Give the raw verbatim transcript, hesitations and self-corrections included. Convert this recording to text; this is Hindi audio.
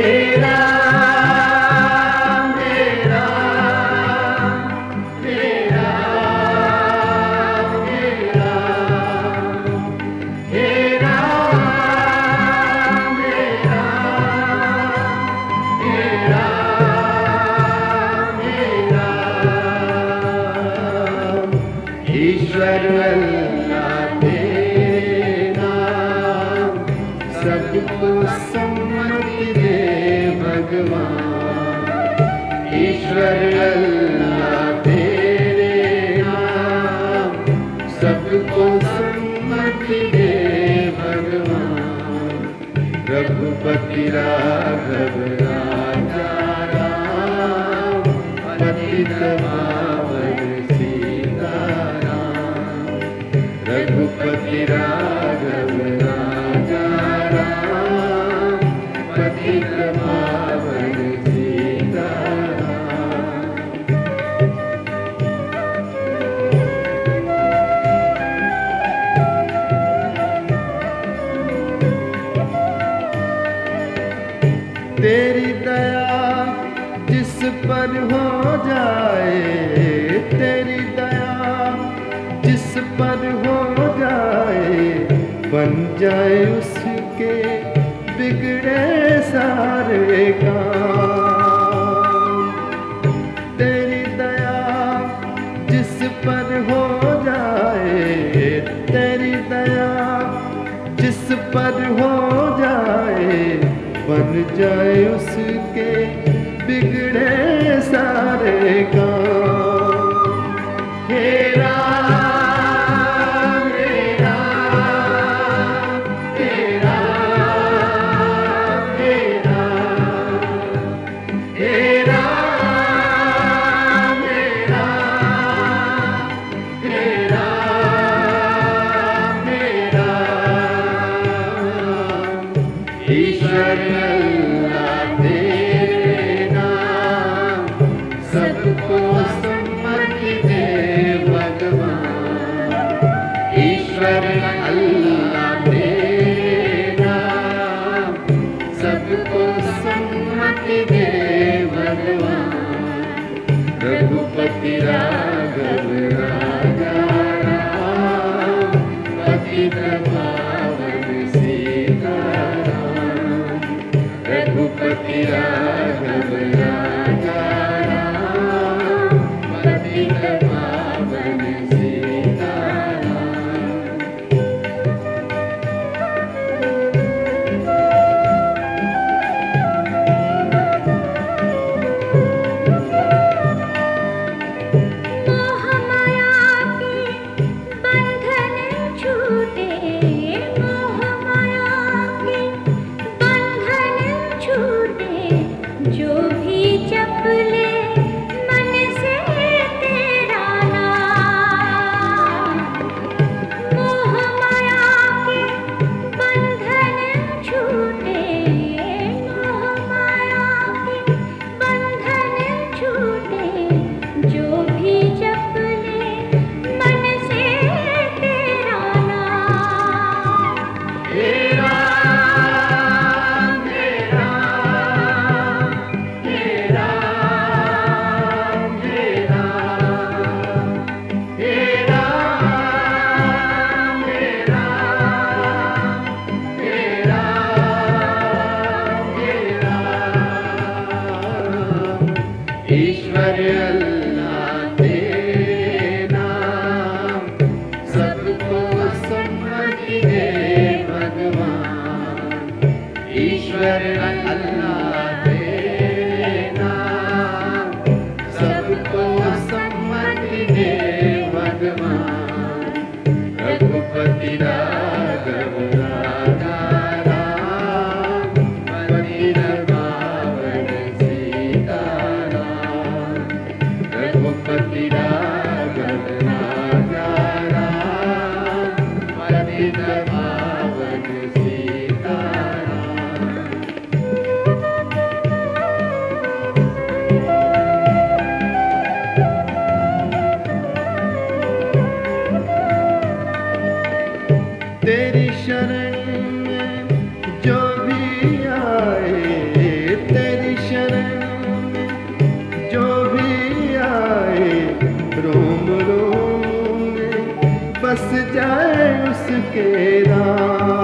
ईश्वर अल्लाह तेरा सबको सम्मति दे भगवान। ईश्वर अल्लाह तेरे नाम सबको सम्मति दे भगवान। रघुपति राघव राजा राम पतित पावन रघुपति राघव राजा राम पतित पावन सीताराम। तेरी दया जिस पर हो जाए, तेरी दया जिस पर हो जाए, बन जाए उसके बिगड़े सारे काम। तेरी दया जिस पर हो जाए, तेरी दया जिस पर हो जाए, बन जाए उसके बिगड़े सारे काम। हे राम हे राम हे राम हे राम हे राम हे राम हे राम हे राम। ईश्वर अल्लाह तेरे नाम सबको सम्मति दे भगवान। ईश्वर अल्लाह तेरे नाम सबको सम्मति दे भगवान। रघुपति राघव राजा राम पतित पावन सीताराम। रघुपति राघव राजा राम पतित पावन सीताराम। मोह माया के बंधन छूटे, मोह माया के बंधन छूटे, जो भी जप ले मन से तेरा नाम। मोह माया के बंधन छूटे, मोह माया के बंधन छूटे, जो भी जप ले मन से तेरा नाम। हे राम हे राम हे राम हे राम हे राम हे राम हे राम हे राम। ईश्वर अल्लाह तेरे नाम सबको सम्मति दे भगवान। ईश्वर अल्लाह तेरे नाम सबको सम्मति दे भगवान। रघुपति राघव राजा राम पतित पावन सीताराम। रघुपति राघव राजा राम पतित पावन सीताराम। तेरी शरण में जो भी आए, बस जाए उसके राम।